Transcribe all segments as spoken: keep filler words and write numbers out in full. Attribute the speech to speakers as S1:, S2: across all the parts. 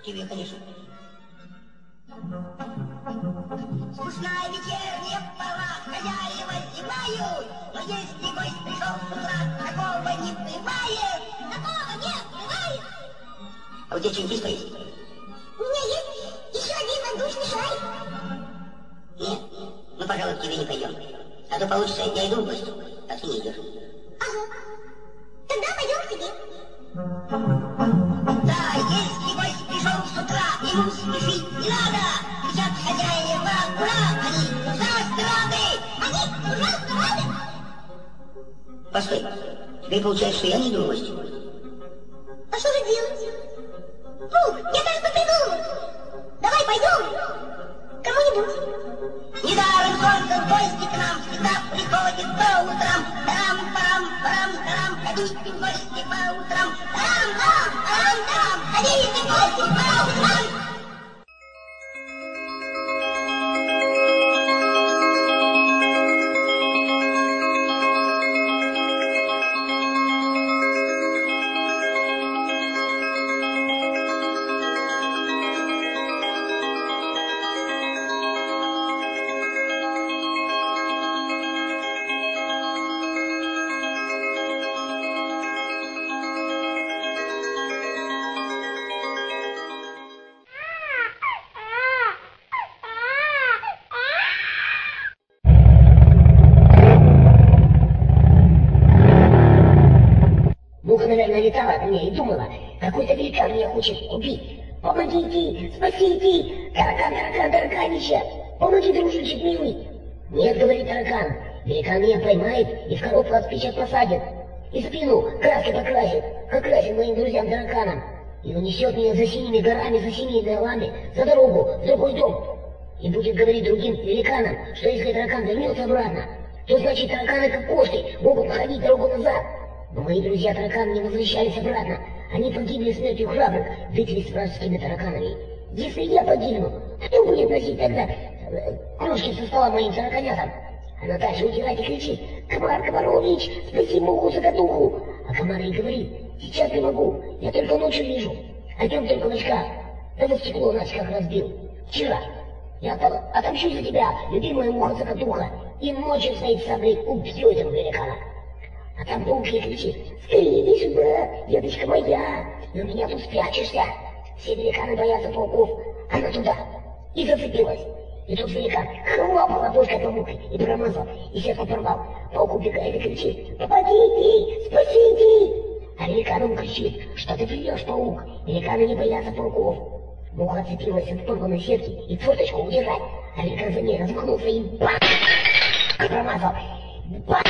S1: Тебе, конечно. Скучная вечерняя пора, хозяева зевают, но если гость пришел с утра, такого не бывает. Такого не бывает. А у тебя что-нибудь есть поесть?
S2: У меня есть еще один воздушный шар.
S1: Нет, мы, пожалуй, к тебе не пойдем. А то получится, я иду в гости, а ты не идешь.
S2: Ага. Тогда пойдем к тебе.
S1: Да, если гость пришел с утра, ему спешить не надо. Кричат хозяева, ура, они ужасно рады.
S2: Они ужасно рады?
S1: Постой, теперь получается, что я не иду в гости.
S2: А что же делать? Фу, я, кажется, придумал. Давай пойдем к кому-нибудь.
S1: Недаром только в гости к нам всегда приходит по утрам. Тарам-парам-парам-тарам, ходите в гости по утрам. Тарам-парам-парам-тарам, ходите в гости по утрам.
S3: Муха, наверное, летала от меня и думала, какой-то великан меня хочет убить. Помогите, спасите! Таракан, таракан, тараканище! Помоги, дружочек милый! Нет, говорит таракан, великан меня поймает и в коробку от спичек посадит. И спину краской покрасит, как красит моим друзьям-тараканам. И унесет меня за синими горами, за синими долами, за дорогу, в другой дом. И будет говорить другим великанам, что если таракан вернется обратно, то значит тараканы, как кошки, могут находить дорогу назад. Но мои друзья-тараканы не возвращались обратно. Они погибли смертью храбрых, битве с вражескими тараканами. Если я погибну, кто будет носить тогда э, кружки со стола моим тараканятам? Она дальше утирает и кричит: «Комар Комарович, спаси муху-закатуху!» А комар ей говорит: «Сейчас не могу, я только ночью вижу, а днем только в очках. Да вот стекло на очках разбил. Вчера. Я отомщу за тебя, любимая муха-закатуха, и ночью своей саблей убью этого великана». А там паук ей кричит: «Скорее иди сюда, деточка моя, и у меня тут спрячешься». Все великаны боятся пауков, она туда и зацепилась. И тут великан хлопал ладошкой по мухе и промазал, и сетку порвал. Паук убегает и кричит: «Помогите, спасите!» А великан ему кричит: «Что ты врешь, паук? Великаны не боятся пауков». Муха отцепилась от порванной сетки и форточку удержать, а великан за ней размахнулся и бах! Промазал. Бах!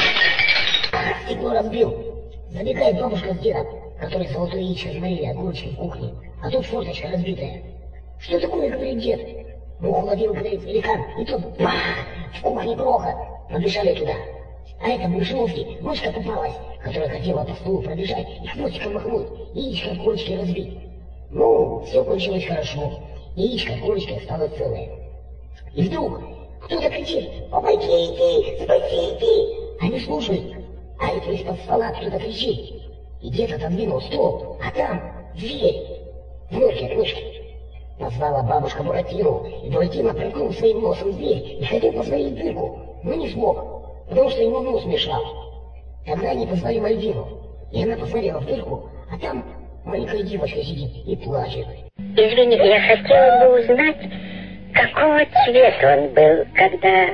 S3: Стекло разбил. Забегает бабушка с дедом, которые золотое яичко заварили от булочки в кухне, а тут форточка разбитая. «Что такое?» — говорит дед. Муху ловил, говорит великан, и тут бах! В кухне плохо. Побежали туда. А это мышеловки мышка попалась, которая хотела по столу пробежать и хвостиком махнуть, яичко от курочки разбить. Ну, все кончилось хорошо. Яичко от курочки стало целое. И вдруг кто-то кричит: «Помогите, спасите!» Они слушают. А это из-под стола кто-то кричит. И дед отодвинул стол, а там дверь в норке от мышки. Позвала бабушка Буратину, и Буратино прыгнул своим носом в дверь и хотел посмотреть в дырку, но не смог, потому что ему нос мешал. Тогда они позвали Мальвину, и она посмотрела в дырку, а там маленькая девочка сидит и плачет.
S4: Извините, я хотела бы узнать, какого цвета он был, когда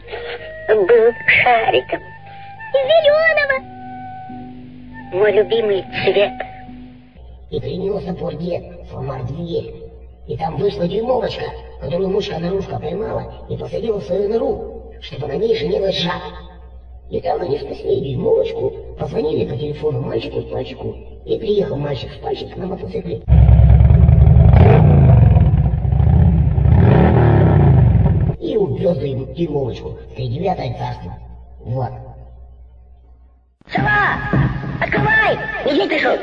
S4: был шариком.
S2: Зеленого.
S4: Мой любимый цвет.
S3: И принес топор дед, сломал дверь. И там вышла дюймовочка, которую мышка-нарушка поймала и посадила в свою нору, чтобы на ней женилась жаба. И так они спасли дюймовочку, позвонили по телефону мальчику с пальчику, и приехал мальчик с пальчик на мотоцикле. И увез дюймовочку в тридевятое царство. Вот.
S4: Сова! Открывай! Медведь пришел!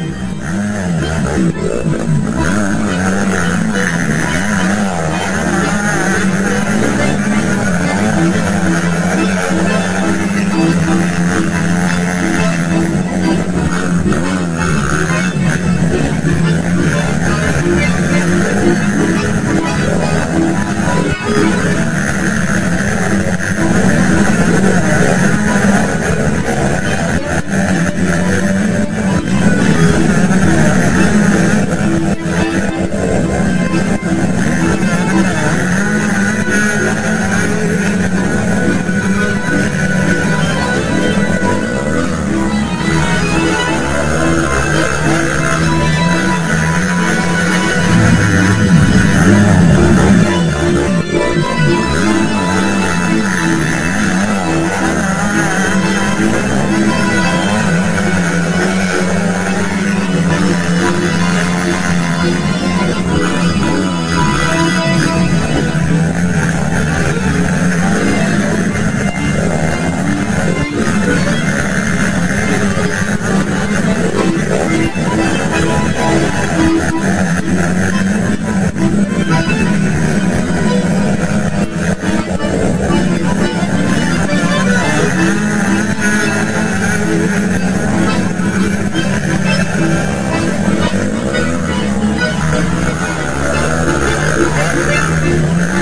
S5: Thank you.